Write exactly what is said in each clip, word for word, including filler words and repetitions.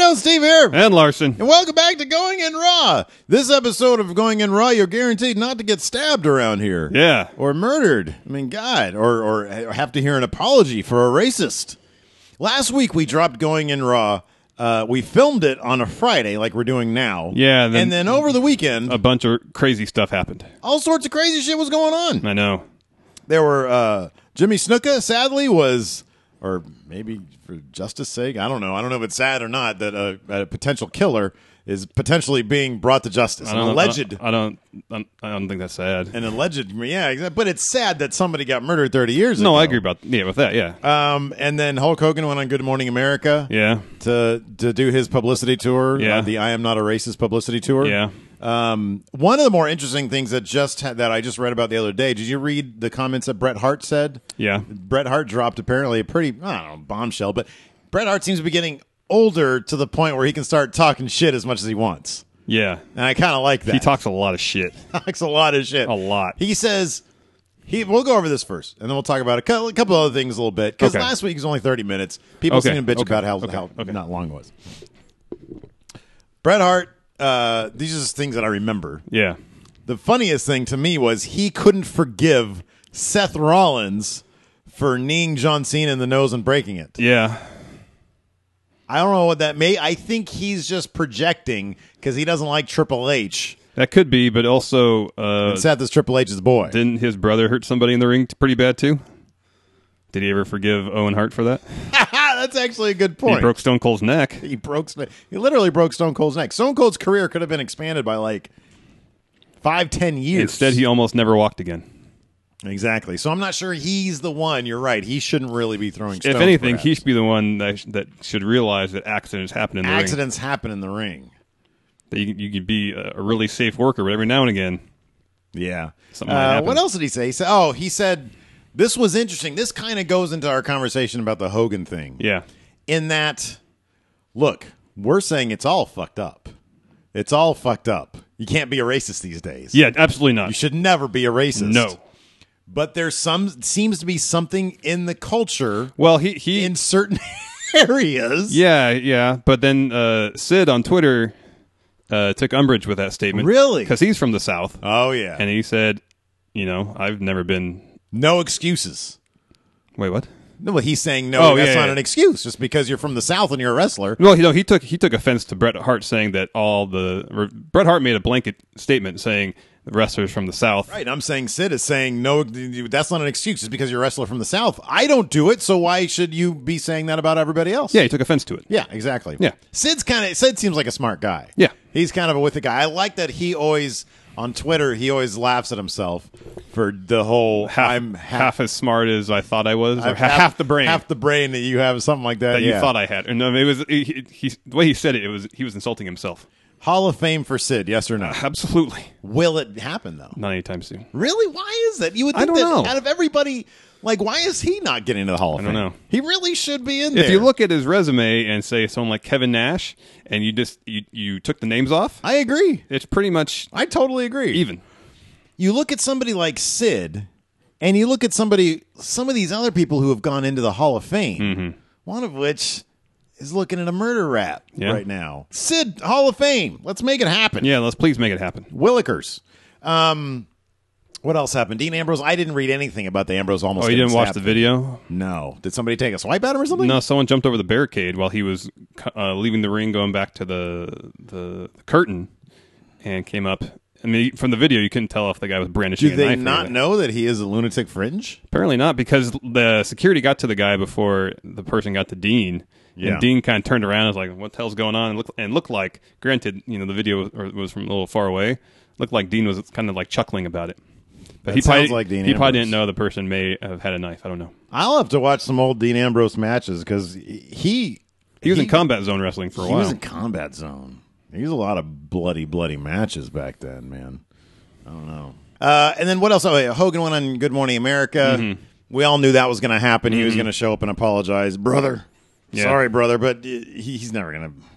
Yo, Steve here. And Larson. And welcome back to Going in Raw. This episode of Going in Raw, you're guaranteed not to get stabbed around here. Yeah. Or murdered. I mean, God. Or, or have to hear an apology for a racist. Last week, we dropped Going in Raw. Uh, we filmed it on a Friday like we're doing now. Yeah. Then and then over the weekend, a bunch of crazy stuff happened. all sorts of crazy shit was going on. I know. There were, uh, Jimmy Snuka, sadly, was, or maybe for justice sake, I don't know. I don't know if it's sad or not that a, a potential killer is potentially being brought to justice. I An don't, alleged. I don't, I don't. I don't think that's sad. An alleged. Yeah, exactly. But it's sad that somebody got murdered thirty years No, ago. I agree about yeah with that. Yeah. Um, and then Hulk Hogan went on Good Morning America. Yeah. To to do his publicity tour. Yeah. Uh, the I Am Not a Racist publicity tour. Yeah. Um, one of the more interesting things that just had, that I just read about the other day. Did you read the comments that Bret Hart said? Yeah. Bret Hart dropped apparently a pretty I don't know bombshell, but Bret Hart seems to be getting older to the point where he can start talking shit as much as he wants. Yeah. And I kind of like that. He talks a lot of shit. talks a lot of shit. A lot. He says, he. We'll go over this first, and then we'll talk about a couple, a couple other things a little bit. Because Okay. last week was only thirty minutes. People Okay. seem to bitch Okay. about how, Okay. how Okay. not long it was. Bret Hart, uh, these are just things that I remember. Yeah. The funniest thing to me was he couldn't forgive Seth Rollins for kneeing John Cena in the nose and breaking it. Yeah. I don't know what that may. I think he's just projecting because he doesn't like Triple H. That could be, but also, uh, And Seth is Triple H's boy. didn't his brother hurt somebody in the ring pretty bad too? Did he ever forgive Owen Hart for that? That's actually a good point. He broke Stone Cold's neck. He broke. He literally broke Stone Cold's neck. Stone Cold's career could have been expanded by like five, ten years. Instead, he almost never walked again. exactly. So I'm not sure he's the one. You're right. He shouldn't really be throwing. Stones, If anything, perhaps. he should be the one that, sh- that should realize that accidents happen in the ring. accidents happen in the ring. That you, you can be a, a really safe worker, but every now and again, Yeah. Something might Uh, happen. what else did he say? He said, "Oh, he said this was interesting. This kind of goes into our conversation about the Hogan thing. yeah, In that, look, we're saying it's all fucked up. It's all fucked up. You can't be a racist these days. yeah, absolutely not. You should never be a racist. No. But there's some seems to be something in the culture Well, he he in certain areas. yeah yeah, but then uh, Sid on Twitter uh, took umbrage with that statement. Really? Because he's from the South, Oh yeah. and he said, you know, I've never been. No excuses. Wait, what? No, well, he's saying no. Oh, that's yeah, not yeah. an excuse. Just because you're from the South and you're a wrestler. Well, you know, he took he took offense to Bret Hart saying that all the or Bret Hart made a blanket statement saying the wrestlers from the South. Right. I'm saying Sid is saying no. That's not an excuse. Just because you're a wrestler from the South. I don't do it. So why should you be saying that about everybody else? Yeah, he took offense to it. Yeah. Exactly. Yeah. Sid's kind of Sid seems like a smart guy. Yeah. He's kind of a with the guy. I like that he always on Twitter he always laughs at himself for the whole Half, I'm half, as smart as I thought I was, or I've half, half the brain half the brain that you have, something like that. that yeah. you thought I had. And no, it was he, he, he, the way he said it. It was he was insulting himself. Hall of Fame for Sid, yes or no? Absolutely, Will it happen though? not anytime soon. Really? Why is that? You would I think don't that know. out of everybody, like, why is he not getting into the Hall of I Fame? don't know. He really should be in there. If you look at his resume and say someone like Kevin Nash, and you just you, you took the names off, I agree. it's pretty much I totally agree. even. You look at somebody like Sid, and you look at somebody, some of these other people who have gone into the Hall of Fame. Mm-hmm. One of which is looking at a murder rap Yeah. right now. Sid, Hall of Fame. Let's make it happen. Yeah, let's please make it happen. Willikers. Um, what else happened? Dean Ambrose. I didn't read anything about the Ambrose almost. Oh, you getting didn't watch stabbed the thing. video? No. Did somebody take a swipe at him or something? No, someone jumped over the barricade while he was uh, leaving the ring, going back to the, the the curtain, and came up. I mean, from the video, you couldn't tell if the guy was brandishing Do a they knife. or not anything. know that he is a lunatic fringe? Apparently not, because the security got to the guy before the person got to Dean. Yeah. And Dean kind of turned around and was like, what the hell's going on? And looked, and looked like, granted, you know, the video was, was from a little far away. Looked like Dean was kind of like chuckling about it. But That he probably, sounds like Dean he probably Ambrose. didn't know the person may have had a knife. I don't know. I'll have to watch some old Dean Ambrose matches because he He was in Combat Zone Wrestling for a he while. was in Combat Zone. He was a lot of bloody, bloody matches back then, man. I don't know. Uh, and then what else? Oh, yeah, Hogan went on Good Morning America. Mm-hmm. We all knew that was going to happen. He was going to show up and apologize, brother. Yeah. Sorry, brother, but he, he's never going to.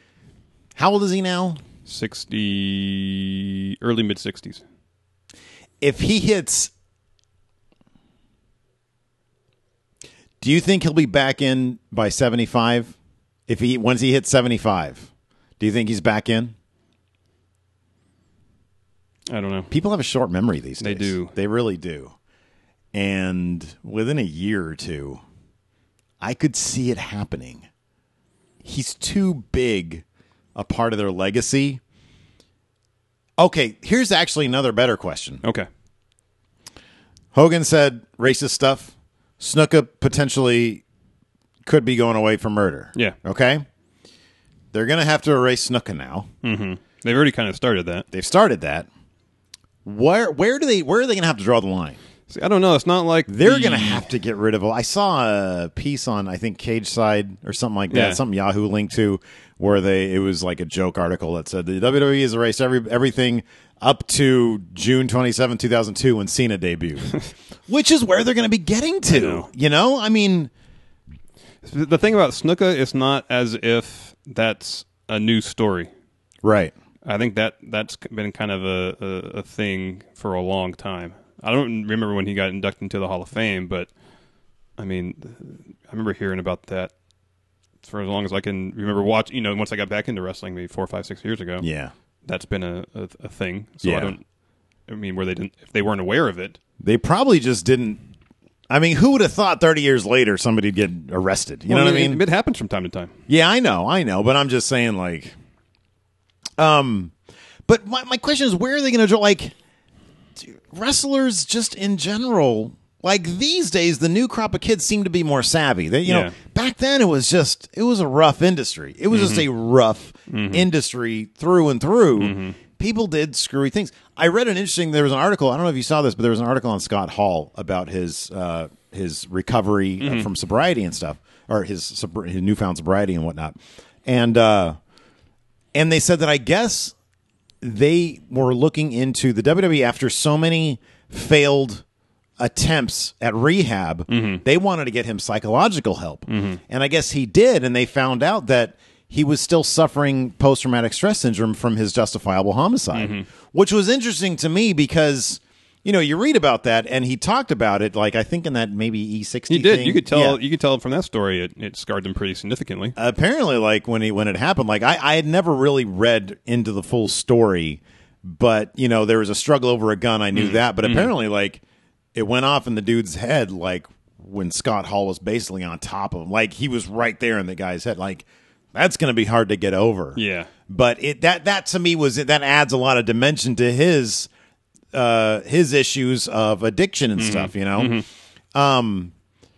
How old is he now? sixty, early mid sixties. If he hits, do you think he'll be back in by seventy-five? If he once he hits seventy-five, do you think he's back in? I don't know. People have a short memory these days. They do. They really do. And within a year or two, I could see it happening. He's too big a part of their legacy. Okay, here's actually another better question. Okay. Hogan said racist stuff. Snuka potentially could be going away for murder. Yeah. Okay? They're going to have to erase Snuka now. Mm-hmm. They've already kind of started that. They've started that. Where where do they where are they going to have to draw the line? See, I don't know. It's not like They're the... going to have to get rid of. I saw a piece on I think Cage Side or something like that, Yeah. something Yahoo linked to, where they it was like a joke article that said the W W E has erased every everything up to June twenty-seventh, two thousand two, when Cena debuted, which is where they're going to be getting to. know. You know, I mean, The thing about Snuka, it's not as if that's a new story. right? I think that that's been kind of a, a, a thing for a long time. I don't remember when he got inducted into the Hall of Fame, but I mean, I remember hearing about that for as long as I can remember. Watch, you know, once I got back into wrestling, maybe four, five, six years ago. Yeah, That's been a, a, a thing. So Yeah. I don't. I mean, where they didn't, if they weren't aware of it, they probably just didn't. I mean, who would have thought thirty years later somebody'd get arrested? You Well, know what I mean? It, it happens from time to time. Yeah, I know, I know, but I'm just saying, like, um, but my my question is, where are they going to draw? Like, do- wrestlers just in general, like these days, the new crop of kids seem to be more savvy. They, you Yeah. know, back then it was just it was a rough industry. It was just a rough industry through and through. People did screwy things. I read an interesting. There was an article. I don't know if you saw this, but there was an article on Scott Hall about his uh, his recovery uh, from sobriety and stuff, or his sobr- his newfound sobriety and whatnot. And uh, and they said that I guess they were looking into the W W E after so many failed attempts at rehab. They wanted to get him psychological help, and I guess he did. And they found out that he was still suffering post-traumatic stress syndrome from his justifiable homicide, which was interesting to me because, you know, you read about that and he talked about it, like I think in that maybe E sixty He did. thing. You could tell. Yeah. You could tell from that story. It, it scarred them pretty significantly. Apparently, like when he when it happened, like I, I had never really read into the full story, but you know, there was a struggle over a gun. I knew that, but apparently, like it went off in the dude's head, like when Scott Hall was basically on top of him, like he was right there in the guy's head, like. That's going to be hard to get over. Yeah. But it that that to me was that adds a lot of dimension to his uh, his issues of addiction and stuff, you know. Um,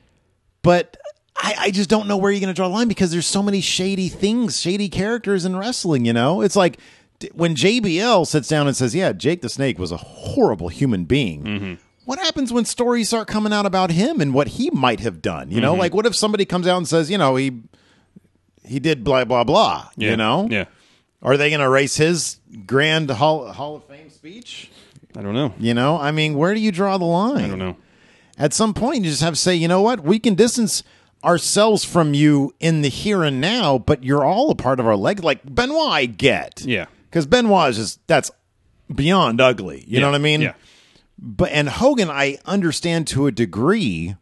but I, I just don't know where you're going to draw the line because there's so many shady things, shady characters in wrestling. You know, it's like d- when J B L sits down and says, "Yeah, Jake the Snake was a horrible human being." What happens when stories start coming out about him and what he might have done? You know, like what if somebody comes out and says, you know, he. He did blah blah blah. Yeah. You know, Yeah. Are they going to erase his grand Hall, Hall of Fame speech? I don't know. You know, I mean, where do you draw the line? I don't know. At some point, you just have to say, you know what, we can distance ourselves from you in the here and now, but you're all a part of our leg. Like Benoit, I get, Yeah. because Benoit is just that's beyond ugly. You know Yeah. what I mean? Yeah. But and Hogan, I understand to a degree.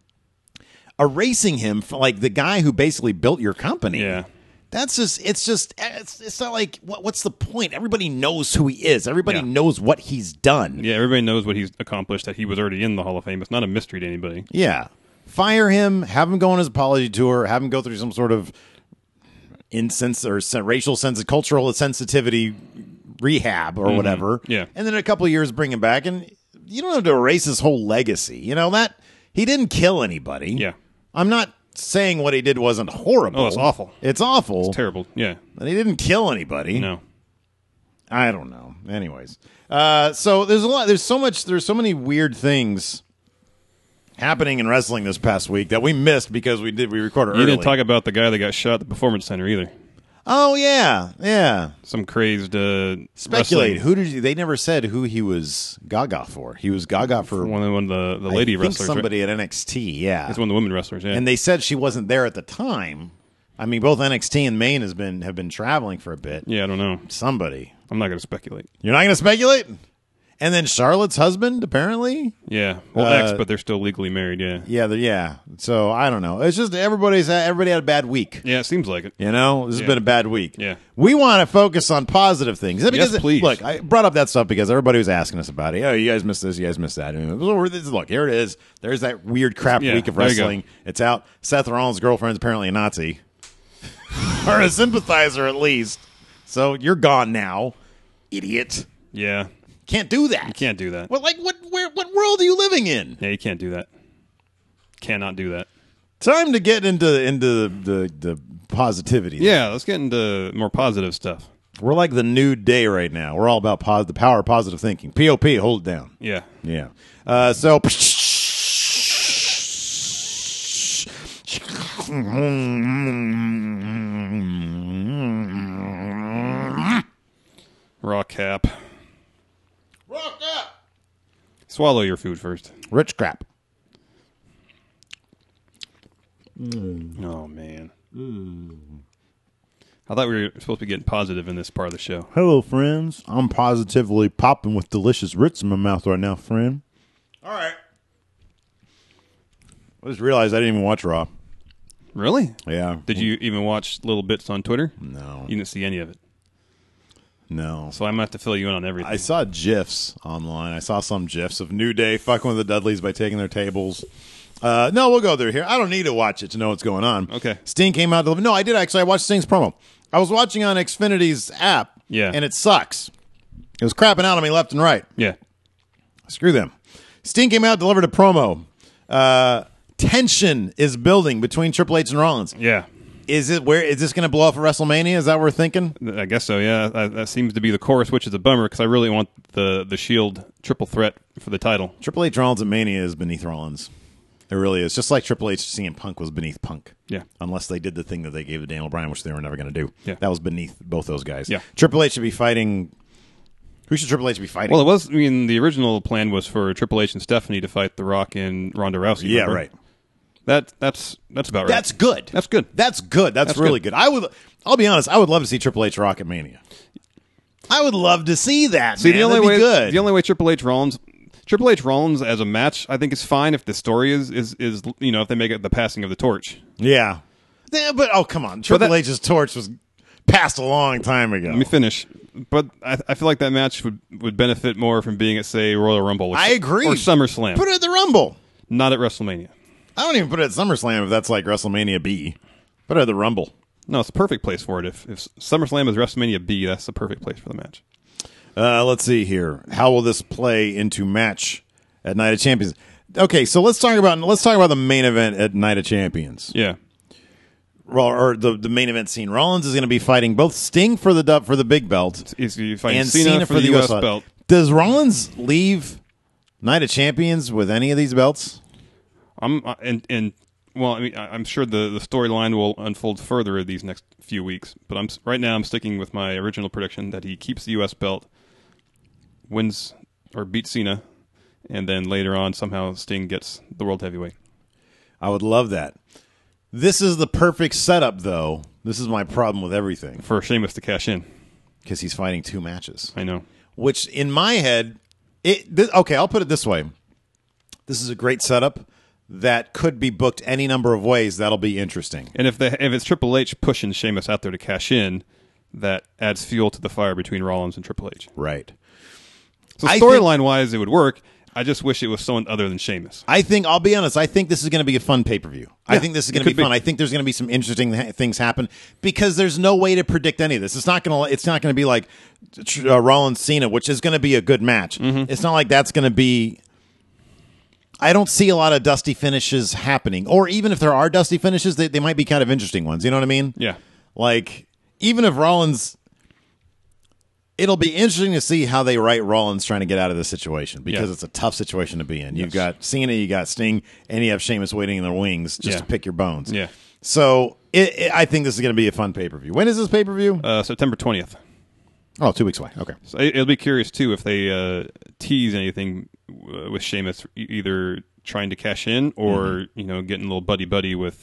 Erasing him from like the guy who basically built your company. Yeah. That's just, it's just, it's, it's not like, what, what's the point? Everybody knows who he is. Everybody Yeah. knows what he's done. Yeah. Everybody knows what he's accomplished. That he was already in the Hall of Fame. It's not a mystery to anybody. Yeah. Fire him, have him go on his apology tour, have him go through some sort of insens or sen- racial sense of cultural sensitivity rehab or whatever. Yeah. And then in a couple of years bring him back, and you don't have to erase his whole legacy. You know, that he didn't kill anybody. Yeah. I'm not saying what he did wasn't horrible. Oh, it's awful. It's awful. It's terrible. Yeah. But he didn't kill anybody. No. I don't know. Anyways, uh, so there's a lot. There's so much. There's so many weird things happening in wrestling this past week that we missed because we did we recorded You early. didn't talk about the guy that got shot at the Performance Center either. Oh yeah, yeah. Some crazed uh, Speculate. wrestling- Who did you, they never said who he was Gaga for? He was Gaga for one of, one of the, the lady I think wrestlers. right? somebody at N X T. Yeah, It's one of the women wrestlers. Yeah. and they said she wasn't there at the time. I mean, both N X T and Maine has been have been traveling for a bit. yeah. I don't know. Somebody. I'm not going to speculate. You're not going to speculate? And then Charlotte's husband, apparently. Yeah, well, Uh, ex, but they're still legally married. Yeah, Yeah, the, yeah. So I don't know. It's just everybody's everybody had a bad week. yeah, it seems like it. You know, this has Yeah. been a bad week. Yeah. We want to focus on positive things. Because, Yes, please. Look, I brought up that stuff because everybody was asking us about it. Oh, you guys missed this. You guys missed that. And look, here it is. There's that weird crap Yeah, week of there you go. wrestling. It's out. Seth Rollins' girlfriend's apparently a Nazi, or a sympathizer at least. So you're gone now, idiot. Yeah, Can't do that. you can't do that. Well, like what? Where? What world are you living in? Yeah, you can't do that. Cannot do that. Time to get into into the the positivity. Yeah, let's get into more positive stuff. We're like the new day right now. We're all about pos- the power of positive thinking. P O P, hold it down. Yeah. Yeah. Uh, so. Raw cap. Rock up. Swallow your food first. Rich crap. Oh, man. I thought we were supposed to be getting positive in this part of the show. Hello, friends. I'm positively popping with delicious Ritz in my mouth right now, friend. All right. I just realized I didn't even watch Raw. Really? Yeah. Did you even watch little bits on Twitter? No. You didn't see any of it. No. So I'm going to have to fill you in on everything. I saw GIFs online. I saw some GIFs of New Day fucking with the Dudleys by taking their tables. Uh, no, we'll go through here. I don't need to watch it to know what's going on. Okay. Sting came out. To, no, I did actually. I watched Sting's promo. I was watching on Xfinity's app. Yeah. And it sucks. It was crapping out on me left and right. Yeah. Screw them. Sting came out, delivered a promo. Uh, tension is building between Triple H and Rollins. Yeah. Is it where is this going to blow up at WrestleMania? Is that what we're thinking? I guess so, yeah. That, that seems to be the course, which is a bummer because I really want the, the Shield triple threat for the title. Triple H Rollins at Mania is beneath Rollins. It really is. Just like Triple H C M Punk was beneath Punk. Yeah. Unless they did the thing that they gave to Daniel Bryan, which they were never going to do. Yeah. That was beneath both those guys. Yeah. Triple H should be fighting. Who should Triple H be fighting? Well, it was, I mean, the original plan was for Triple H and Stephanie to fight The Rock and Ronda Rousey. yeah, remember? right. That That's that's about right. That's good. That's good. That's good. That's, That's really good. good. I would. I'll be honest. I would love to see Triple H Rock at Mania. I would love to see that. See, man. the only That'd way be good. the only way Triple H Rollins Triple H Rollins as a match, I think is fine if the story is is is you know if they make it the passing of the torch. yeah. yeah. But oh come on, Triple that- H's torch was passed a long time ago. Let me finish. But I, I feel like that match would, would benefit more from being at, say, Royal Rumble. Or, I agree. Or SummerSlam. Put it at the Rumble. Not at WrestleMania. I don't even put it at SummerSlam if that's like WrestleMania B. Put it at the Rumble. No, it's a perfect place for it. If, if SummerSlam is WrestleMania B, that's the perfect place for the match. Uh, let's see here. How will this play into match at Night of Champions? Okay, so let's talk about let's talk about the main event at Night of Champions. Yeah. Raw, or the, the main event scene. Rollins is going to be fighting both Sting for the dub for the big belt Is you fighting and Cena, for the U S belt. belt. Does Rollins leave Night of Champions with any of these belts? I'm uh, and and well, I mean, I- I'm sure the, the storyline will unfold further these next few weeks. But I'm right now I'm sticking with my original prediction that he keeps the U S belt, wins or beats Cena, and then later on somehow Sting gets the world heavyweight. I would love that. This is the perfect setup, though. This is my problem with everything For Sheamus to cash in. because he's fighting two matches. I know. Which in my head, it th- okay. I'll put it this way: this is a great setup that could be booked any number of ways. That'll be interesting. And if they if it's Triple H pushing Sheamus out there to cash in, that adds fuel to the fire between Rollins and Triple H. Right. So I storyline wise, it would work. I just wish it was someone other than Sheamus. I think I'll be honest. I think this is going to be a fun pay per view. I Yeah, think this is it going to be could fun. be. I think there's going to be some interesting ha- things happen because there's no way to predict any of this. It's not going to. It's not going to be like uh, Rollins Cena, which is going to be a good match. Mm-hmm. It's not like that's going to be. I don't see a lot of dusty finishes happening, or even if there are dusty finishes, they, they might be kind of interesting ones. You know what I mean? Yeah. Like even if Rollins. It'll be interesting to see how they write Rollins trying to get out of this situation because Yeah. it's a tough situation to be in. You've Yes. got Cena, you got Sting, and you have Sheamus waiting in their wings just Yeah. to pick your bones. Yeah. So it, it, I think this is going to be a fun pay per view. When is this pay per view? Uh, September twentieth. Oh, two weeks away. Okay. So it- it'll be curious too if they uh, tease anything uh, with Sheamus, e- either trying to cash in or Mm-hmm. you know getting a little buddy buddy with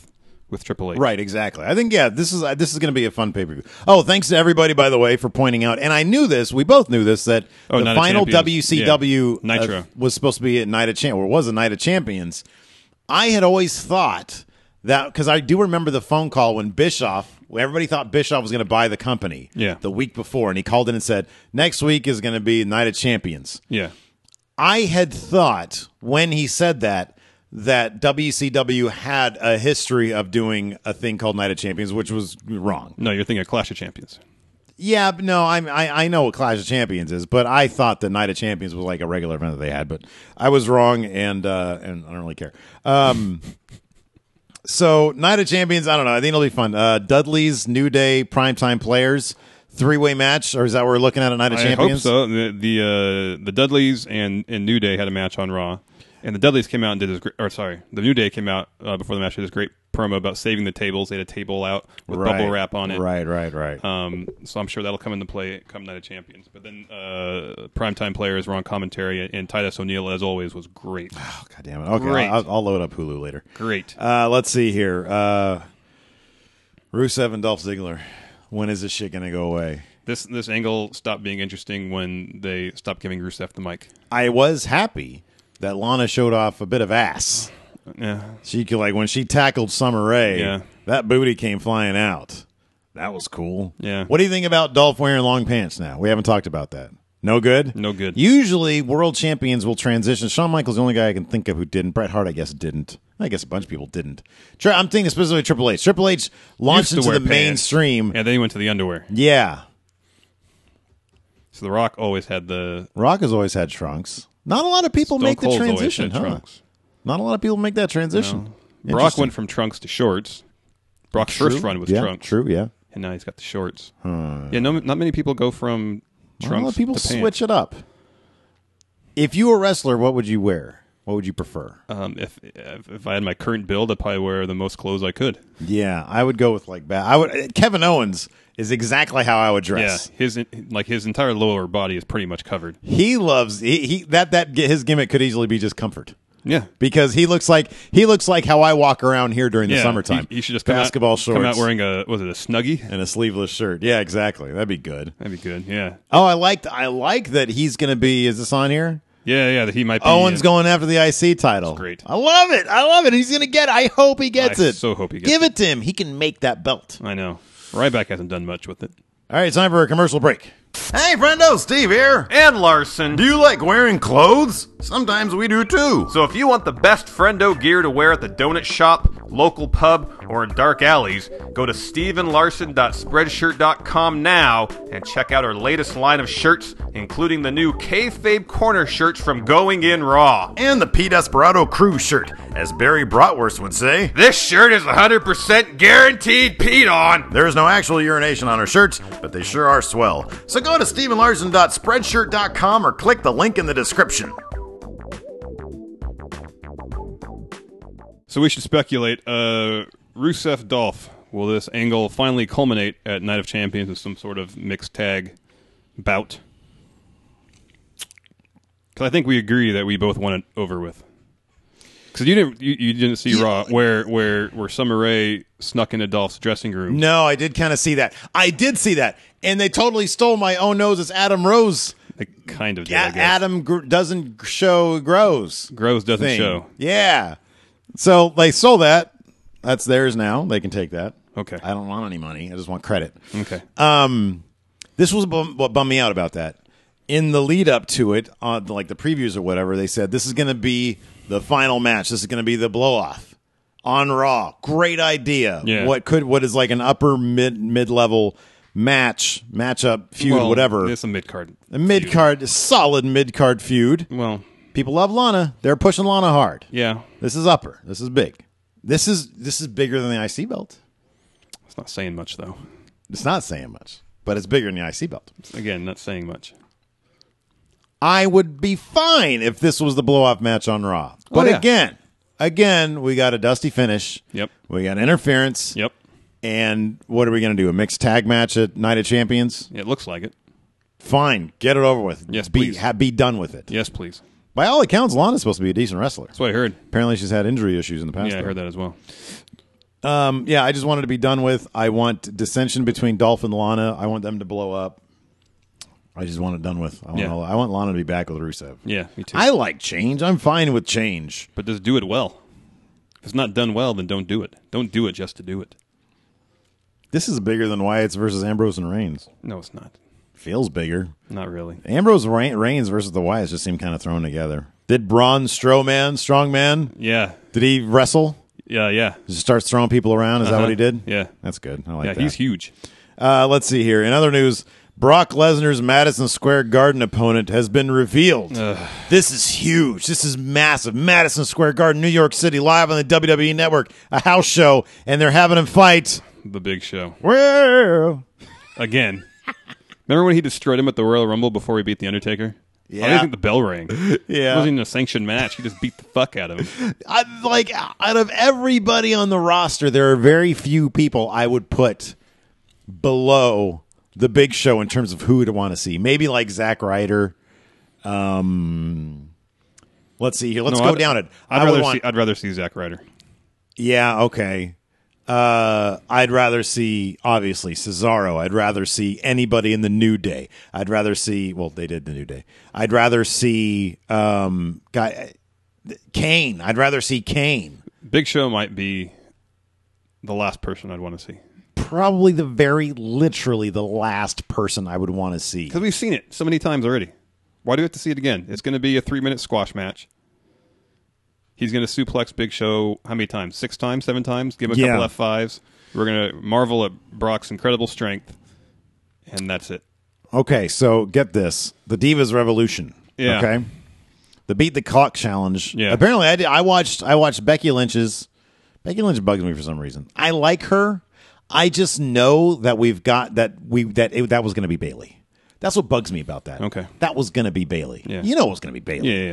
with Triple H. Right, exactly. I think yeah, this is uh, this is going to be a fun pay per view. Oh, thanks to everybody, by the way, for pointing out. And I knew this. We both knew this that Oh, the Night of final Champions. W C W Yeah. Nitro. uh, was supposed to be at Night of Champions, or was a Night of Champions. I had always thought that because I do remember the phone call when Bischoff. Everybody thought Bischoff was going to buy the company. Yeah. The week before, and he called in and said next week is going to be Night of Champions. Yeah. I had thought when he said that that W C W had a history of doing a thing called Night of Champions, which was wrong. No, you're thinking of Clash of Champions. Yeah, but no, I'm, I I know what Clash of Champions is, but I thought the Night of Champions was like a regular event that they had, but I was wrong, and uh, and I don't really care. Um, so Night of Champions, I don't know. I think it'll be fun. Uh, Dudley's New Day Primetime Players three way match, or is that what we're looking at at Night of I Champions? hope so. The the, uh, the Dudleys and, and New Day had a match on Raw, and the Dudleys came out and did this. Gr- or sorry, the New Day came out uh, before the match. Did this great promo about saving the tables. They had a table out with Right. bubble wrap on it. Right, right, right. Um, so I'm sure that'll come into play come Night of Champions. But then uh, primetime players were on commentary, and Titus O'Neil, as always, was great. Oh, God damn it. Okay, Great. I'll, I'll load up Hulu later. Great. Uh, let's see here. Uh, Rusev and Dolph Ziggler. When is this shit going to go away? This this angle stopped being interesting when they stopped giving Rusev the mic. I was happy that Lana showed off a bit of ass. Yeah. She could, like when she tackled Summer Rae, Yeah. that booty came flying out. That was cool. Yeah. What do you think about Dolph wearing long pants now? We haven't talked about that. No good? No good. Usually, world champions will transition. Shawn Michaels the only guy I can think of who didn't. Bret Hart, I guess, didn't. I guess a bunch of people didn't. Tri- I'm thinking specifically Triple H. Triple H launched Used to into wear the pants. mainstream. Yeah, then he went to the underwear. Yeah. So The Rock always had the Rock has always had trunks. Not a lot of people Stone make the Cold's always transition, had huh? trunks. Not a lot of people make that transition. Brock Interesting. went from trunks to shorts. Brock's True. first run was yeah, trunks, True, yeah. and now he's got the shorts. Yeah, no, not many people go from Not a lot trunks of people to pants. switch it up. If you were a wrestler, what would you wear? What would you prefer? Um, if, if if I had my current build, I'd probably wear the most clothes I could. Yeah, I would go with like ba- I would. Kevin Owens is exactly how I would dress. Yeah, his like his entire lower body is pretty much covered. He loves he, he that that his gimmick could easily be just comfort. Yeah, Because he looks like he looks like how I walk around here during the yeah. summertime. He, he should just come basketball out, shorts Come out wearing a was it a snuggie? and a sleeveless shirt. Yeah, exactly. That'd be good. That'd be good. Yeah, Oh, I liked I like that he's going to be. Is this on here? yeah, yeah. That he might be. Owens uh, going after the I C title. great. I love it. I love it. He's going to get it. I hope he gets I it. so hope he gets Give it. it to him. He can make that belt. I know. Ryback hasn't done much with it. All right, it's time for a commercial break. Hey, friendo, Steve here. And Larson. Do you like wearing clothes? Sometimes we do too. So if you want the best friendo gear to wear at the donut shop, local pub, or in dark alleys, go to steven larson dot spreadshirt dot com now and check out our latest line of shirts, including the new Kayfabe Corner shirts from Going In Raw. And the Pete Desperado crew shirt, as Barry Bratwurst would say. This shirt is one hundred percent guaranteed peed on. There is no actual urination on our shirts, but they sure are swell. So go to steven larson dot spreadshirt dot com or click the link in the description. So we should speculate. Uh, Rusev Dolph. Will this angle finally culminate at Night of Champions with some sort of mixed tag bout? Because I think we agree that we both want it over with. Because you didn't, you, you didn't see Yeah. Raw where where where Summer Rae snuck into Dolph's dressing room. No, I did kind of see that. I did see that. And they totally stole my own nose. It's Adam Rose. They kind of did. A- I guess. Adam gr- doesn't show grows. Groves doesn't thing. show. Yeah. So they stole that. That's theirs now. They can take that. Okay. I don't want any money. I just want credit. Okay. Um, this was bum- what bummed me out about that. In the lead up to it, on like the previews or whatever, they said this is going to be the final match. This is going to be the blow off on Raw. Great idea. Yeah. What could what is like an upper mid mid level match matchup feud well, whatever. It's a mid card. A mid card, solid mid card feud. Well, People love Lana. They're pushing Lana hard. yeah. This is upper. This is big. This is this is bigger than the I C belt. It's not saying much though. It's not saying much, but it's bigger than the I C belt. Again, not saying much. I would be fine if this was the blow-off match on Raw. But yeah. again, again, we got a dusty finish. Yep. We got interference. Yep. And what are we going to do? A mixed tag match at Night of Champions? It looks like it. Fine. Get it over with. Yes, be, please. ha- be done with it. Yes, please. By all accounts, Lana's supposed to be a decent wrestler. That's what I heard. Apparently, she's had injury issues in the past. Yeah, I though. heard that as well. Um, yeah, I just wanted to be done with. I want dissension between Dolph and Lana. I want them to blow up. I just want it done with. I want, Yeah. I want Lana to be back with Rusev. Yeah, me too. I like change. I'm fine with change. But just do it well. If it's not done well, then don't do it. Don't do it just to do it. This is bigger than Wyatt's versus Ambrose and Reigns. No, it's not. Feels bigger. Not really. Ambrose Re- Reigns versus the Wyatts just seem kind of thrown together. Did Braun Strowman, Strongman, Yeah. did he wrestle? Yeah, yeah. Just starts throwing people around? Is that Uh-huh. what he did? Yeah. That's good. I like Yeah, that. he's huge. Uh, let's see here. In other news, Brock Lesnar's Madison Square Garden opponent has been revealed. This is huge. This is massive. Madison Square Garden, New York City, live on the W W E Network, a house show, and they're having him fight. The Big Show. Well, Again. Remember when he destroyed him at the Royal Rumble before he beat The Undertaker? I Yeah. don't think the bell rang. Yeah. It wasn't even a sanctioned match. He just beat the fuck out of him. I, like out of everybody on the roster, there are very few people I would put below the Big Show in terms of who to want to see. Maybe like Zack Ryder. Um, let's see here. Let's No, go I'd- down it. I'd I would rather want- see I'd rather see Zack Ryder. Yeah, okay. Uh, I'd rather see, obviously, Cesaro. I'd rather see anybody in the New Day. I'd rather see, well, they did the New Day. I'd rather see um, guy Kane. I'd rather see Kane. Big Show might be the last person I'd want to see. Probably the very literally the last person I would want to see. Because we've seen it so many times already. Why do we have to see it again? It's going to be a three-minute squash match. He's going to suplex Big Show how many times? Six times? Seven times? Give him a Yeah. couple F fives. We're going to marvel at Brock's incredible strength. And that's it. Okay, so get this. The Divas Revolution. Yeah. Okay. The Beat the Clock Challenge. Yeah. Apparently, I, did, I watched I watched Becky Lynch's. Becky Lynch bugs me for some reason. I like her. I just know that we've got that we that it, that was going to be Bayley. That's what bugs me about that. Okay. That was going to be Bayley. Yeah. You know it was going to be Bayley. Yeah, yeah, yeah.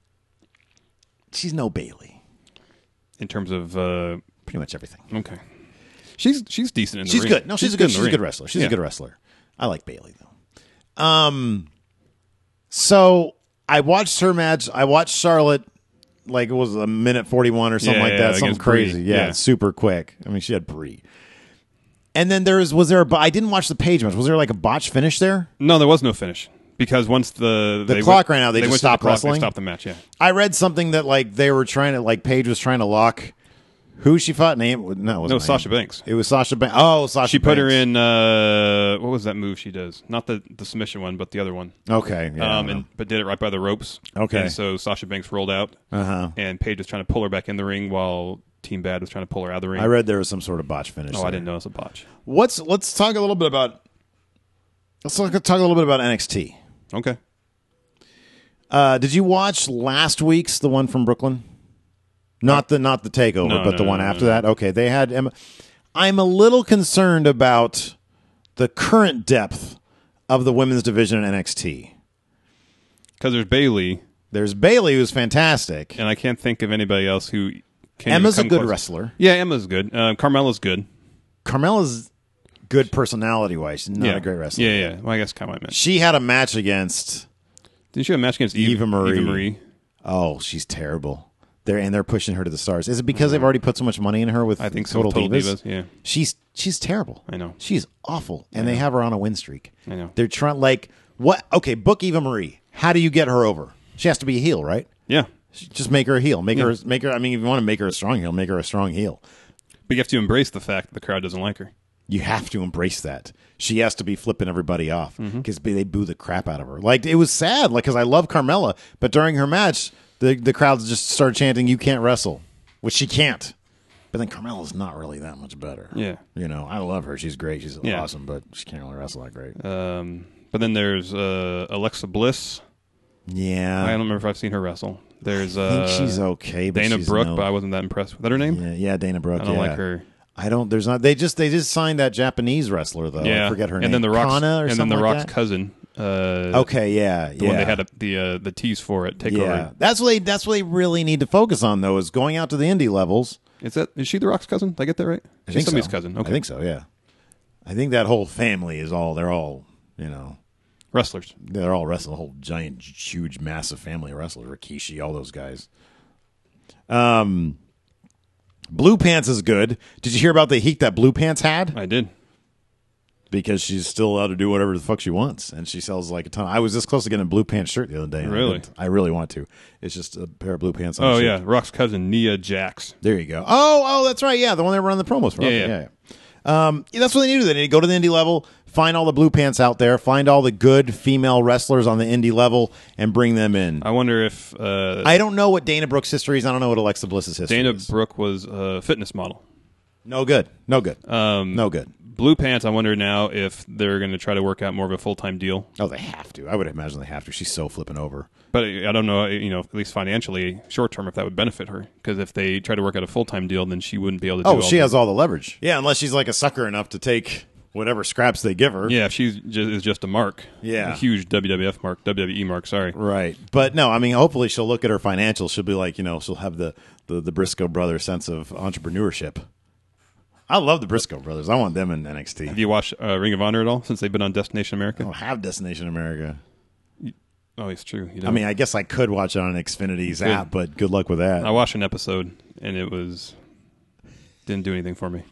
She's no Bayley. In terms of, uh, Pretty much everything. okay. She's she's decent in the She's ring. good. No, she's, a good. in the She's a ring. good wrestler. She's Yeah. a good wrestler. I like Bayley though. Um, so I watched her match. I watched Charlotte. Like it was a minute forty one or something Yeah, like yeah, that. Something against Brie. crazy. Yeah, Yeah. super quick. I mean, she had Brie. And then there was was there a, I didn't watch the page match. Was there like a botch finish there? No, there was no finish. Because once the The they clock went, ran out, they just went to the stopped clock, wrestling? They stopped the match. Yeah, I read something that like they were trying to like Paige was trying to lock who she fought. Name no, it wasn't no, Naomi. Sasha Banks. It was Sasha Banks. Oh, Sasha. She put her Banks. in. Uh, what was that move she does? Not the the submission one, but the other one. Okay. Yeah, um, and but did it right by the ropes. Okay. And so Sasha Banks rolled out, uh-huh. and Paige was trying to pull her back in the ring while Team Bad was trying to pull her out of the ring. I read there was some sort of botch finish. oh, there. I didn't know it was a botch. What's let's talk a little bit about let's talk, talk a little bit about N X T. Okay. Uh, did you watch last week's the one from Brooklyn? Not the not the takeover, No, but no, the no, one no, after no. that. Okay, they had. Emma. I'm a little concerned about the current depth of the women's division in N X T. Because there's Bailey, There's Bayley, who's fantastic. and I can't think of anybody else who. Can Emma's a come good close. wrestler. Yeah, Emma's good. Uh, Carmella's good. Carmella's good personality wise. She's not yeah, a great wrestler. Yeah, yeah. Well, I guess kind of what I meant. She had a match against. Didn't she have a match against Eve, Eva Marie. Eva Marie? Oh, she's terrible. They're and they're pushing her to the stars. Is it because they've already put so much money in her with I think so. Total, Total Divas? Divas, yeah. She's she's terrible. I know. She's awful, and they have her on a win streak. I know. They're trying like what? Okay, book Eva Marie. How do you get her over? She has to be a heel, right? Yeah. Just make her a heel. Make Yeah. her make her. I mean, if you want to make her a strong heel, make her a strong heel. But you have to embrace the fact that the crowd doesn't like her. You have to embrace that. She has to be flipping everybody off Mm-hmm. because they boo the crap out of her. Like it was sad, like because I love Carmella, but during her match, the the crowds just started chanting, "You can't wrestle," which she can't. But then Carmella's not really that much better. Yeah. you know, I love her. She's great. She's Yeah. awesome, but she can't really wrestle that great. Um, but then there's uh, Alexa Bliss. Yeah, I don't remember if I've seen her wrestle. There's I uh, think she's okay. But Dana she's Brooke, no- but I wasn't that impressed. Is that her name? yeah, yeah, Dana Brooke. I don't yeah. like her. I don't. There's not. They just they just signed that Japanese wrestler though. Yeah, I forget her and name. then the Rock's, Kana or and then something the like Rock's that? cousin. Uh, Okay, yeah, the yeah. one they had a, the uh, the tease for it. Takeover. Yeah, that's what they that's what they really need to focus on though is going out to the indie levels. Is that is she the Rock's cousin? Did I get that right? I She's think somebody's so. cousin. Okay, I think so. Yeah, I think that whole family is all they're all you know wrestlers. they're all wrestling a whole giant, huge, massive family of wrestlers. Rikishi, all those guys. Um, Blue Pants is good. Did you hear about the heat that Blue Pants had? I did. Because she's still allowed to do whatever the fuck she wants, and she sells like a ton. I was this close to getting a Blue Pants shirt the other day. Really? I, I really want to. It's just a pair of blue pants on Oh, a yeah. shirt. Rock's cousin, Nia Jax. There you go. Oh, oh, that's right. Yeah, the one they were on the promos for. Yeah, Okay, yeah. yeah, yeah. Um, yeah, that's what they need to do. They need to go to the indie level, find all the Blue Pants out there, find all the good female wrestlers on the indie level, and bring them in. I wonder if uh, I don't know what Dana Brooke's history is. I don't know what Alexa Bliss's history Dana is. Brooke was a fitness model. No good. No good. Um, no good. Blue Pants, I wonder now if they're going to try to work out more of a full-time deal. Oh, they have to. I would imagine they have to. She's so flipping over. But I don't know, you know, at least financially, short-term, if that would benefit her. Because if they try to work out a full-time deal, then she wouldn't be able to do Oh, all she the- has all the leverage. Yeah, unless she's like a sucker enough to take whatever scraps they give her. Yeah, if she is just a mark. Yeah. A huge W W F mark, W W E mark, sorry. Right. But no, I mean, hopefully she'll look at her financials. She'll be like, you know, she'll have the, the, the Briscoe brothers sense of entrepreneurship. I love the Briscoe brothers. I want them in N X T. Have you watched uh, Ring of Honor at all since they've been on Destination America? I don't have Destination America. Oh, it's true. You I don't. mean, I guess I could watch it on Xfinity's Good. app, but good luck with that. I watched an episode, and it was... didn't do anything for me.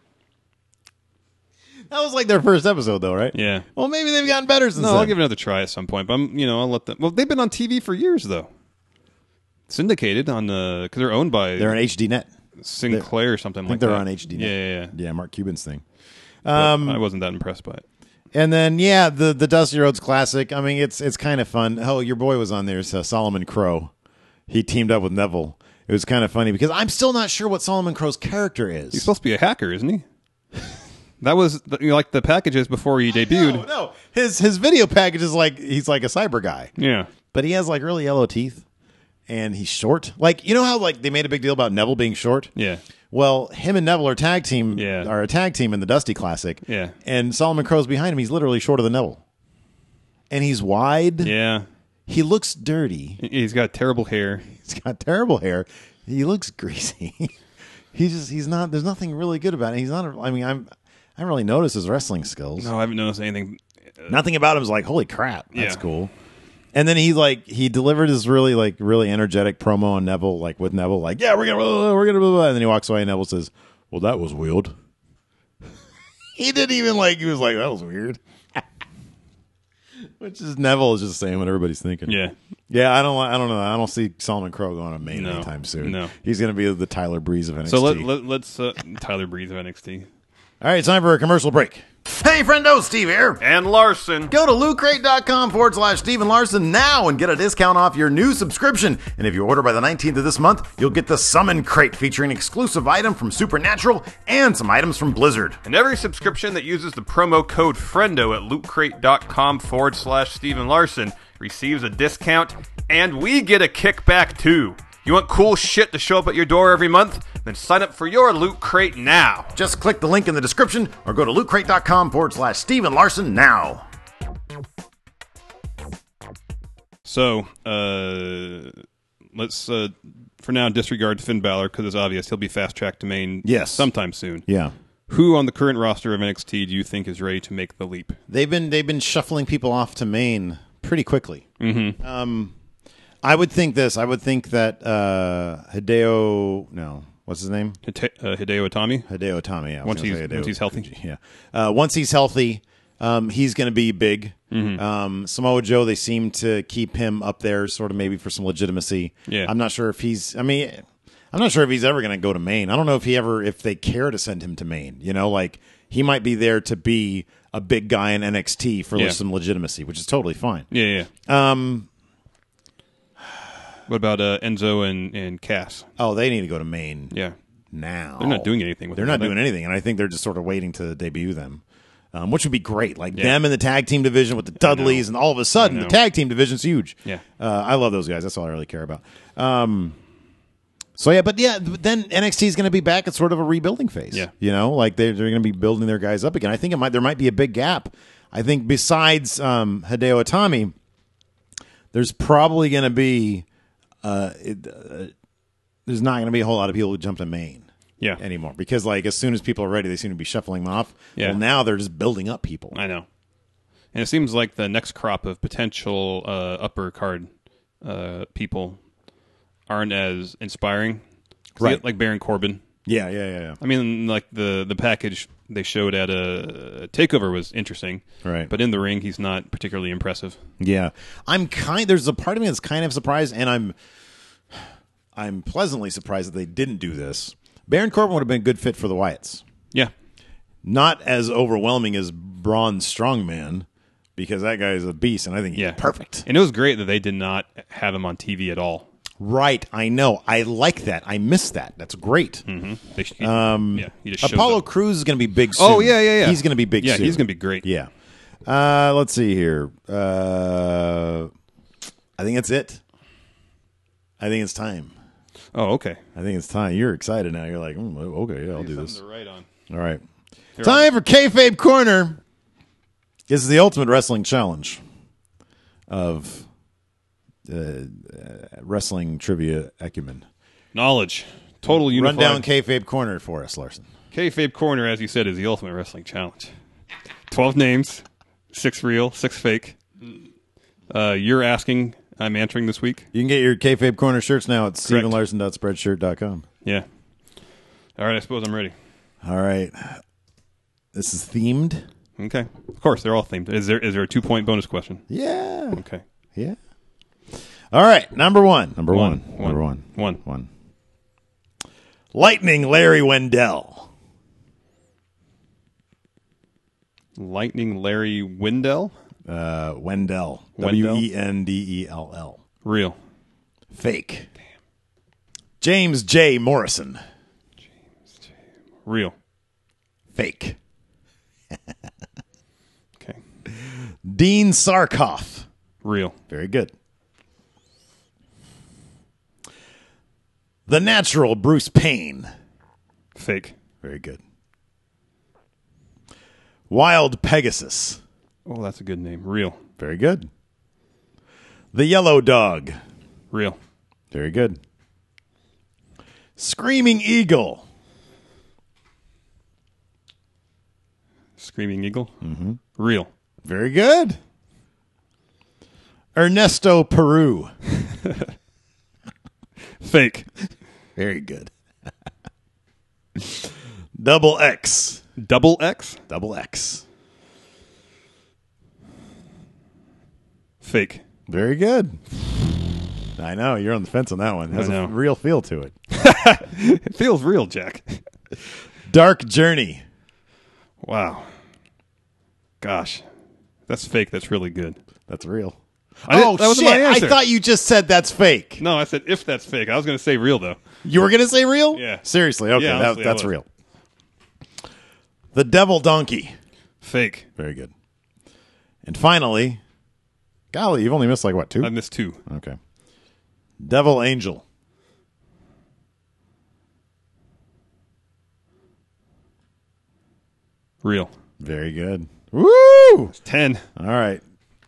That was like their first episode, though, right? Yeah. Well, maybe they've gotten better since No, then. I'll give it another try at some point. But I'm, you know, I'll let them. Well, they've been on T V for years, though. Syndicated on the because they're owned by They're on H D Net. Sinclair or something I think like they're that. on H D Yeah, Net. yeah, yeah. Yeah, Mark Cuban's thing. Um, I wasn't that impressed by it. And then, yeah, the the Dusty Rhodes Classic. I mean, it's it's kind of fun. Oh, your boy was on there, so Solomon Crow. He teamed up with Neville. It was kind of funny because I'm still not sure what Solomon Crow's character is. He's supposed to be a hacker, isn't he? That was the, you know, like the packages before he debuted. No, no. His his video package is like he's like a cyber guy, Yeah. but he has like really yellow teeth, and he's short. Like, you know how like they made a big deal about Neville being short. Yeah. Well, him and Neville are tag team. Yeah. Are a tag team in the Dusty Classic. Yeah. And Solomon Crow's behind him. He's literally shorter than Neville, and he's wide. Yeah. He looks dirty. He's got terrible hair. He's got terrible hair. He looks greasy. He just he's not. There's nothing really good about it. He's not. A, I mean, I'm. I haven't really noticed his wrestling skills. No, I haven't noticed anything. Nothing about him is like, holy crap, that's Yeah. cool. And then he like he delivered his really like really energetic promo on Neville, like with Neville, like, yeah, we're gonna we're gonna blah, blah, blah. And then he walks away and Neville says, well, that was weird. He didn't even like he was like, that was weird. Which is Neville is just saying what everybody's thinking. Yeah. Yeah, I don't I don't know. I don't see Solomon Crow going on main No. anytime soon. No. He's gonna be the Tyler Breeze of N X T. So let, let, let's uh, Tyler Breeze of N X T. All right, it's time for a commercial break. Hey, friendo, Steve here. And Larson. Go to lootcrate.com forward slash Steven Larson now and get a discount off your new subscription. And if you order by the nineteenth of this month, you'll get the Summon Crate featuring an exclusive item from Supernatural and some items from Blizzard. And every subscription that uses the promo code FRIENDO at lootcrate.com forward slash Steven Larson receives a discount, and we get a kickback too. You want cool shit to show up at your door every month? Then sign up for your Loot Crate now. Just click the link in the description or go to lootcrate.com forward slash Steven Larson now. So, uh, let's, uh, for now, disregard Finn Balor because it's obvious he'll be fast-tracked to main Yes. sometime soon. Yeah. Who on the current roster of N X T do you think is ready to make the leap? They've been they've been shuffling people off to main pretty quickly. Mm-hmm. Um, I would think this. I would think that uh, Hideo, no, what's his name? Hide- uh, Hideo Itami? Hideo Itami. Yeah, I was Once gonna he's- say Hideo once he's healthy? Fuji, Yeah. Uh, once he's healthy, um, he's going to be big. Mm-hmm. Um, Samoa Joe, they seem to keep him up there, sort of maybe for some legitimacy. Yeah. I'm not sure if he's. I mean, I'm not sure if he's ever going to go to Maine. I don't know if he ever, if they care to send him to Maine. You know, like he might be there to be a big guy in N X T for Yeah. some legitimacy, which is totally fine. Yeah, yeah. Um, what about uh, Enzo and, and Cass? Oh, they need to go to Maine. Yeah. Now They're not doing anything with They're them, not are they? doing anything, and I think they're just sort of waiting to debut them, um, which would be great. Like Yeah. them in the tag team division with the Dudleys, and all of a sudden I the know. tag team division's huge. Yeah. uh, I love those guys. That's all I really care about. Um, so yeah, but yeah, but then N X T is going to be back at sort of a rebuilding phase. Yeah. you know, like they're they're going to be building their guys up again. I think it might there might be a big gap. I think besides um, Hideo Itami, there's probably going to be uh, it, uh, there's not going to be a whole lot of people who jump to Maine. Yeah. Anymore, because like as soon as people are ready, they seem to be shuffling them off. Yeah. Well, now they're just building up people. I know. And it seems like the next crop of potential uh, upper card uh, people aren't as inspiring. 'Cause Right. you get, like Baron Corbin. Yeah, yeah, yeah, yeah. I mean, like the the package they showed at a takeover was interesting, Right. But in the ring, he's not particularly impressive. Yeah, I'm kind. There's a part of me that's kind of surprised, and I'm, I'm pleasantly surprised that they didn't do this. Baron Corbin would have been a good fit for the Wyatts. Yeah, Not as overwhelming as Braun Strongman, because that guy is a beast, and I think he's yeah, perfect. And it was great that they did not have him on T V at all. Right, I know. I like that. I miss that. That's great. Mm-hmm. They should, um, yeah, he just shows Apollo up. Crews is going to be big soon. Oh yeah, yeah, yeah. He's going to be big Yeah, soon. he's going to be great. Yeah. Uh, let's see here. Uh, I think that's it. I think it's time. Oh, okay. I think it's time. You're excited now. You're like, mm, okay, yeah, I'll do Something this. to write on. All right. Here, Time for Kayfabe Corner. This is the ultimate wrestling challenge of uh, uh, wrestling trivia acumen. Knowledge, total unified. Run down Kayfabe Corner for us, Larson. Kayfabe Corner, as you said, is the ultimate wrestling challenge. Twelve names, six real, six fake. Uh, you're asking, I'm answering this week. You can get your Kayfabe Corner shirts now at steven larson dot spreadshirt dot com. Yeah. All right, I suppose I'm ready. All right. This is themed. Okay. Of course, they're all themed. Is there is there a two point bonus question? Yeah. Okay. Yeah. All right. Number one. Number one. One. Number one. One. One. Lightning Larry Wendell. Lightning Larry Wendell. Uh, Wendell. Wendell? W E N D E L L. Real. Fake. Damn. James J. Morrison. Real. Fake. Okay. Dean Sarkoff. Real. Very good. The Natural Bruce Payne. Fake. Very good. Wild Pegasus. Oh, that's a good name. Real. Very good. The Yellow Dog. Real. Very good. Screaming Eagle. Screaming Eagle. Mm-hmm. Real. Very good. Ernesto Peru. Fake. Very good. Double X. Double X. Double X. Fake. Very good. I know, you're on the fence on that one. It has I know. a real feel to it. It feels real, Jack. Dark Journey. Wow. Gosh. That's fake. That's really good. That's real. I didn't- Oh, that wasn't shit. my I answer. thought you just said that's fake. No, I said if that's fake. I was going to say real, though. You were going to say real? Yeah. Seriously. Okay, Yeah, that, honestly, I that's was. real. The Devil Donkey. Fake. Very good. And finally, golly, you've only missed like, what, two? I missed two. Okay. Devil Angel. Real. Very good. Woo! Ten. All right.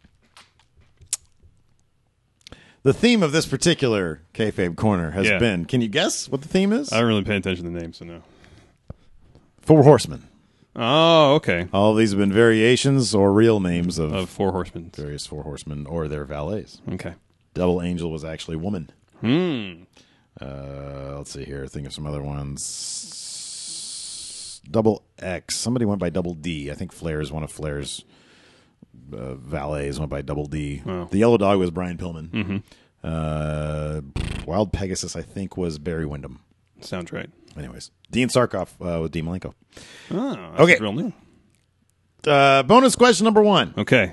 The theme of this particular Kayfabe Corner has Yeah. been, can you guess what the theme is? I don't really pay attention to the names, so no. Four Horsemen. Oh, okay. All of these have been variations or real names of, Of Four Horsemen. various Four Horsemen or their valets. Okay. Devil Angel was actually a woman. Hmm. Uh, let's see here. Think of some other ones. Double X. Somebody went by Double D. I think Flair is one of Flair's uh, valets. Went by Double D. Oh. The Yellow Dog was Brian Pillman. Mm-hmm. Uh, Wild Pegasus, I think, was Barry Windham. Sounds right. Anyways, Dean Sarkoff uh, with Dean Malenko. Oh, that's Okay. real new. Uh, bonus question number one. Okay.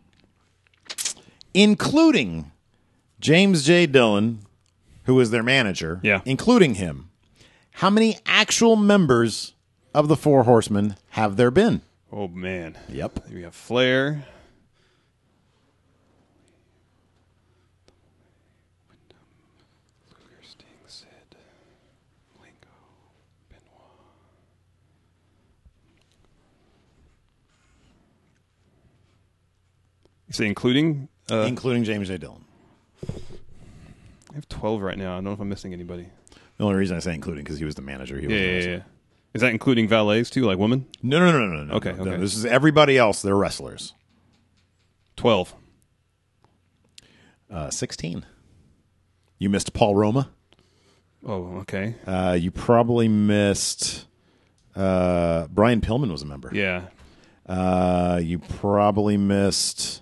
Including James J. Dillon, who was their manager, Yeah. including him, how many actual members of the Four Horsemen have there been? Oh, man. Yep. We have Flair. Sting, Sid, Malenko, Benoit. You say including? Uh, Including James J. Dillon. I have twelve right now. I don't know if I'm missing anybody. The only reason I say including because he was the manager. He was Yeah, the yeah, wrestler. yeah. Is that including valets too, like women? No, no, no, no, no. Okay, no, okay. No, this is everybody else. They're wrestlers. Twelve. Uh, Sixteen. You missed Paul Roma. Oh, okay. Uh, you probably missed. Uh, Brian Pillman was a member. Yeah. Uh, you probably missed.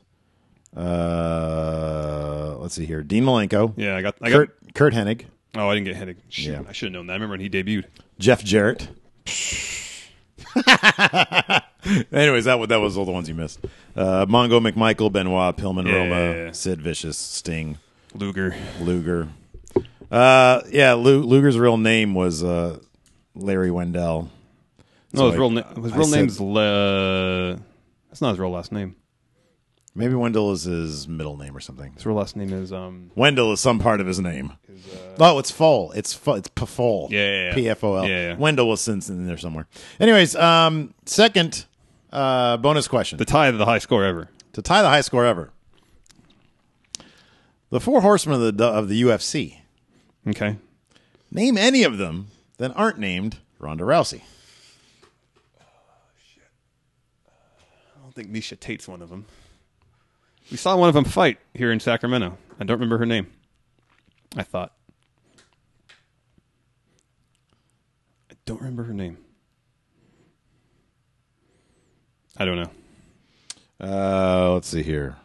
Uh, let's see here. Dean Malenko. Yeah, I got. I Kurt got. Kurt Hennig. Oh, I didn't get Hennig. Shoot, Yeah. I should have known that. I remember when he debuted. Jeff Jarrett. Anyways, that was that was all the ones you missed. Uh, Mongo McMichael, Benoit, Pillman, Yeah. Roma, Sid Vicious, Sting, Luger. Luger. Uh, yeah, Lu- Luger's real name was uh, Larry Wendell. No, So his I- real na- his I real said- name's Le- that's not his real last name. Maybe Wendell is his middle name or something. His real last name is um. Wendell is some part of his name. Oh, it's Foal. It's Fo- it's Pafol. Yeah, yeah, yeah. P F O L. Yeah, yeah. Wendell was since in there somewhere. Anyways, um, second uh, bonus question The tie to the high score ever. to tie the high score ever. The four horsemen of the of the U F C. Okay. Name any of them that aren't named Ronda Rousey. I don't think Misha Tate's one of them. We saw one of them fight here in Sacramento. I don't remember her name. I thought. I don't remember her name. I don't know. Uh, let's see here.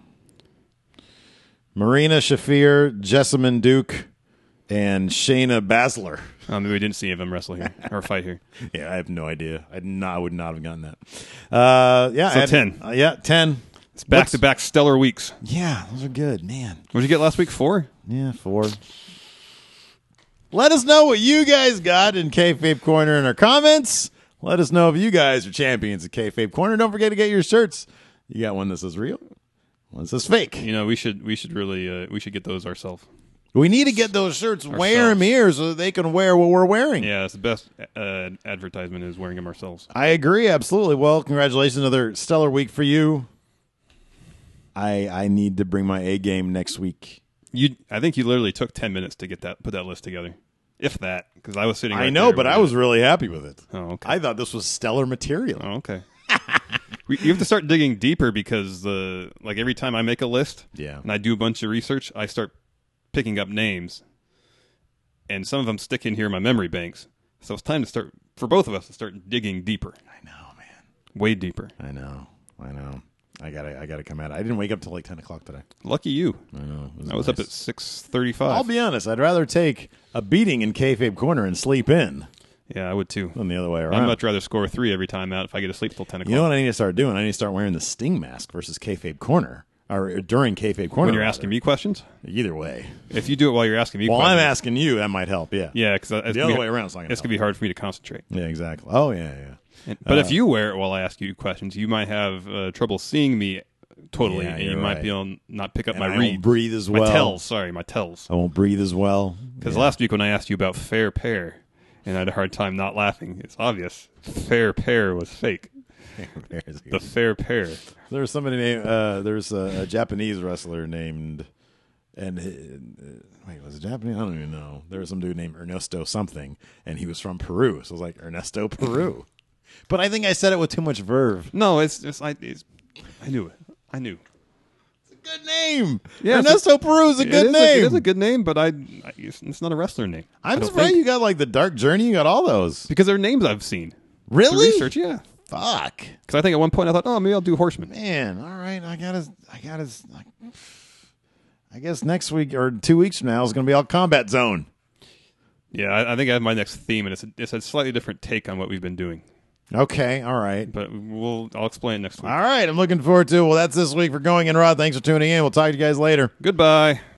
Marina Shafir, Jessamine Duke, and Shayna Baszler. Oh, maybe we didn't see any of them wrestle here or fight here. Yeah, I have no idea. I not, I would not have gotten that. Uh, yeah, So I had- ten. Uh, yeah, ten. It's back to back stellar weeks. Yeah, those are good, man. What did you get last week? Four? Yeah, four. Let us know what you guys got in Kayfabe Corner in our comments. Let us know if you guys are champions of Kayfabe Corner. Don't forget to get your shirts. You got one that says real, one that says fake. You know, we should we should really uh, we should get those ourselves. We need to get those shirts, wear Ourselves. them here so that they can wear what we're wearing. Yeah, it's the best uh, advertisement is wearing them ourselves. I agree, absolutely. Well, congratulations, another stellar week for you. I I need to bring my A game next week. You, I think you literally took ten minutes to get that put that list together, if that, because I was sitting. Right I know, there but with I it. was really happy with it. Oh, okay. I thought this was stellar material. Oh, okay. we, you have to start digging deeper because the like every time I make a list, Yeah. and I do a bunch of research, I start picking up names, and some of them stick in here in my memory banks. So it's time to start for both of us to start digging deeper, I know, man. way deeper. I know. I know. I gotta I gotta come at it. I didn't wake up till like ten o'clock today. Lucky you. I know. It I was up nice. at six thirty-five. I'll be honest, I'd rather take a beating in Kayfabe Corner and sleep in Yeah, I would too. than the other way I'd around. much rather score three every time out if I get to sleep till ten o'clock. You know what I need to start doing? I need to start wearing the Sting mask versus Kayfabe Corner. Or during Kayfabe Corner. when you're rather. asking me questions, Either way. if you do it while you're asking me While questions, I'm asking you, that might help, yeah. yeah, because The other way around is not gonna it's gonna be hard for me to concentrate. Yeah, exactly. Oh, yeah, yeah. And- but Uh, if you wear it while I ask you questions, you might have uh, trouble seeing me totally, Yeah, and you you're might right. be able to not pick up And my I read, won't breathe as my well. tells. Sorry, my tells. I won't breathe as well. Because Yeah. last week when I asked you about fair pair, and I had a hard time not laughing, it's obvious fair pair was fake. The fair pair. There was somebody named. Uh, there's a, a Japanese wrestler named, and uh, wait, was it Japanese? I don't even know. There was some dude named Ernesto something, and he was from Peru. So I was like Ernesto Peru, but I think I said it with too much verve. No, it's just I. It's, I knew it. I knew. Good name. Yeah, it's Ernesto Peru is a It good is name. it is a good name, but I. I it's, it's not a wrestler name. I I'm don't surprised think. you got like the Dark Journey. You got all those. Because they're names I've seen. Through Really? research, yeah. Fuck. Because I think at one point I thought, oh, maybe I'll do Horseman. Man, all right. I gotta. I gotta. I guess next week or two weeks from now is going to be all Combat Zone. Yeah, I, I think I have my next theme, and it's a, it's a slightly different take on what we've been doing. Okay. All right. But we'll I'll explain it next week. All right. I'm looking forward to it. Well, that's this week for Going In Raw. Thanks for tuning in. We'll talk to you guys later. Goodbye.